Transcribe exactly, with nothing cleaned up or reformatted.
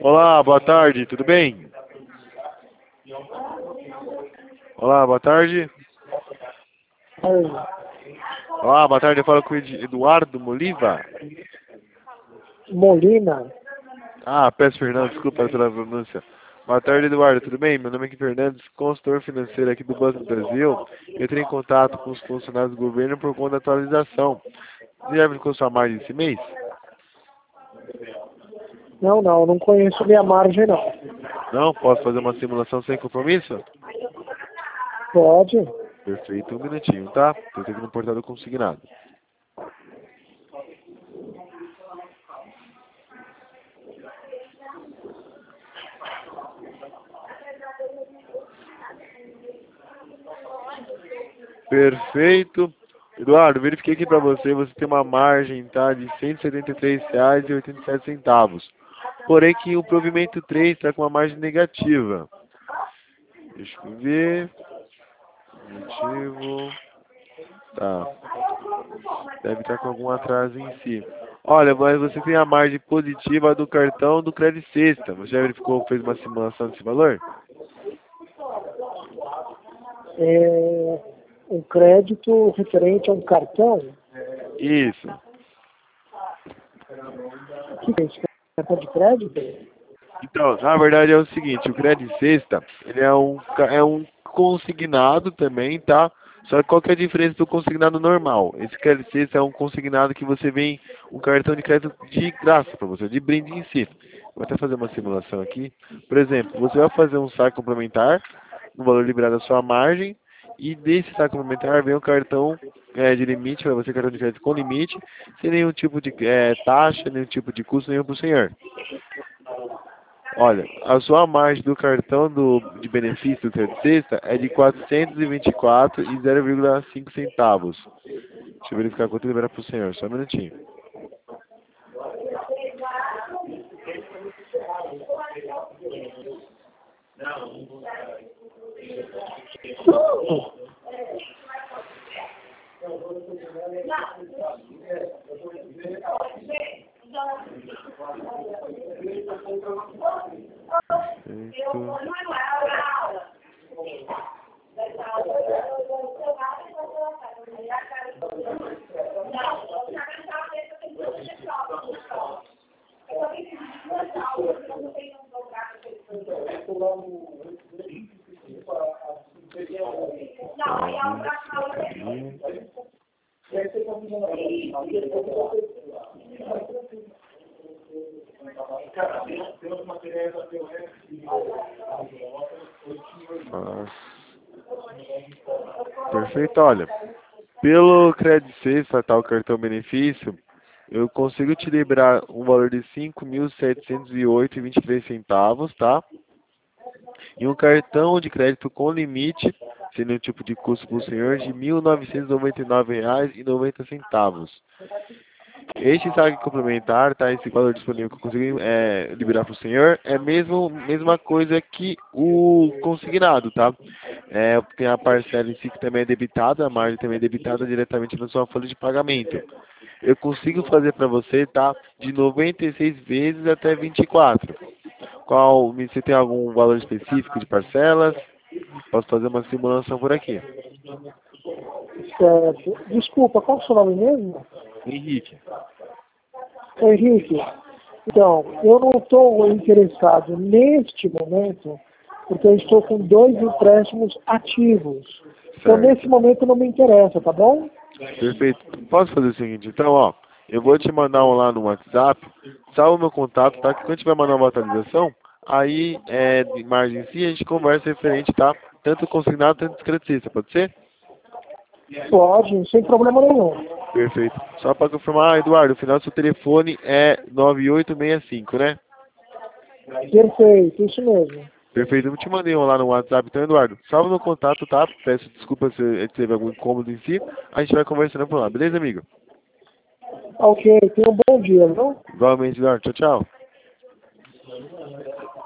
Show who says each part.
Speaker 1: Olá, boa tarde, tudo bem? Olá, boa tarde.
Speaker 2: Oi.
Speaker 1: Olá, boa tarde, eu falo com o Ed- Eduardo Moliva.
Speaker 2: Molina.
Speaker 1: Ah, peço Fernando, desculpa pela pronúncia. Boa tarde, Eduardo, tudo bem? Meu nome é Gui Fernandes, consultor financeiro aqui do Banco do Brasil. Eu entrei em contato com os funcionários do governo por conta da atualização. Você já verificou sua margem esse mês?
Speaker 2: Não, não, não conheço minha margem, não.
Speaker 1: Não? Posso fazer uma simulação sem compromisso?
Speaker 2: Pode?
Speaker 1: Perfeito, um minutinho, tá? Estou aqui no portal do consignado. Perfeito. Eduardo, verifiquei aqui para você, você tem uma margem, tá, de cento e setenta e três reais e oitenta e sete centavos. Porém que o provimento três está com uma margem negativa. Deixa eu ver. Motivo. Tá. Deve estar com algum atraso em si. Olha, mas você tem a margem positiva do cartão do Credit Sexta. Você já verificou, fez uma simulação desse valor?
Speaker 2: É um crédito referente a um cartão?
Speaker 1: Isso.
Speaker 2: O que é isso? Cartão de crédito?
Speaker 1: Então, na verdade é o seguinte, o Credit Sexta, ele é um, ca- é um consignado também, tá? Só que qual que é a diferença do consignado normal? Esse Credit Sexta é um consignado que você vem um cartão de crédito de graça para você, de brinde em si. Vou até fazer uma simulação aqui. Por exemplo, você vai fazer um saque complementar, no valor liberado da sua margem, e desse saque complementar vem um cartão é, de limite para você, cartão de crédito com limite, sem nenhum tipo de é, taxa, nenhum tipo de custo, nenhum para o senhor. Olha, a sua margem do cartão do, de benefício do Credit Sexta é de quatrocentos e vinte e quatro e zero vírgula cinco centavos. Deixa eu verificar quanto liberar para o senhor, só um minutinho. Perfeito. Nossa. Perfeito, olha. Pelo Credit Sexta, tá, o cartão benefício, eu consigo te liberar um valor de cinco mil setecentos e oito e vinte e três centavos, tá? E um cartão de crédito com limite, sem nenhum tipo de custo para o senhor, de mil novecentos e noventa e nove reais e noventa centavos. Este saque complementar, tá? Esse valor disponível que eu consegui é, liberar para o senhor é mesmo mesma coisa que o consignado, tá? É, tem a parcela em si que também é debitada, a margem também é debitada diretamente na sua folha de pagamento. Eu consigo fazer para você, tá? De noventa e seis vezes até vinte e quatro. Qual, você tem algum valor específico de parcelas? Posso fazer uma simulação por aqui.
Speaker 2: Certo. Desculpa, qual é o seu nome mesmo?
Speaker 1: Henrique.
Speaker 2: Henrique, então, eu não estou interessado neste momento, porque eu estou com dois empréstimos ativos. Então,
Speaker 1: Certo.
Speaker 2: nesse momento não me interessa, tá bom?
Speaker 1: Perfeito. Posso fazer o seguinte, então, ó. Eu vou te mandar um lá no WhatsApp. Salva o meu contato, tá? Que quando tiver mandar uma atualização, aí, é, de margem em si, a gente conversa referente, tá? Tanto consignado, tanto discretista, pode ser?
Speaker 2: Pode, sem problema nenhum.
Speaker 1: Perfeito. Só para confirmar, Eduardo, o final do seu telefone é nove oito seis cinco, né?
Speaker 2: Perfeito, isso mesmo.
Speaker 1: Perfeito. Eu te mandei um lá no WhatsApp, então, Eduardo. Salva meu contato, tá? Peço desculpa se teve algum incômodo em si. A gente vai conversando por lá, beleza, amigo?
Speaker 2: Ok, tenha um bom dia, viu?
Speaker 1: Igualmente, Eduardo. Tchau, tchau.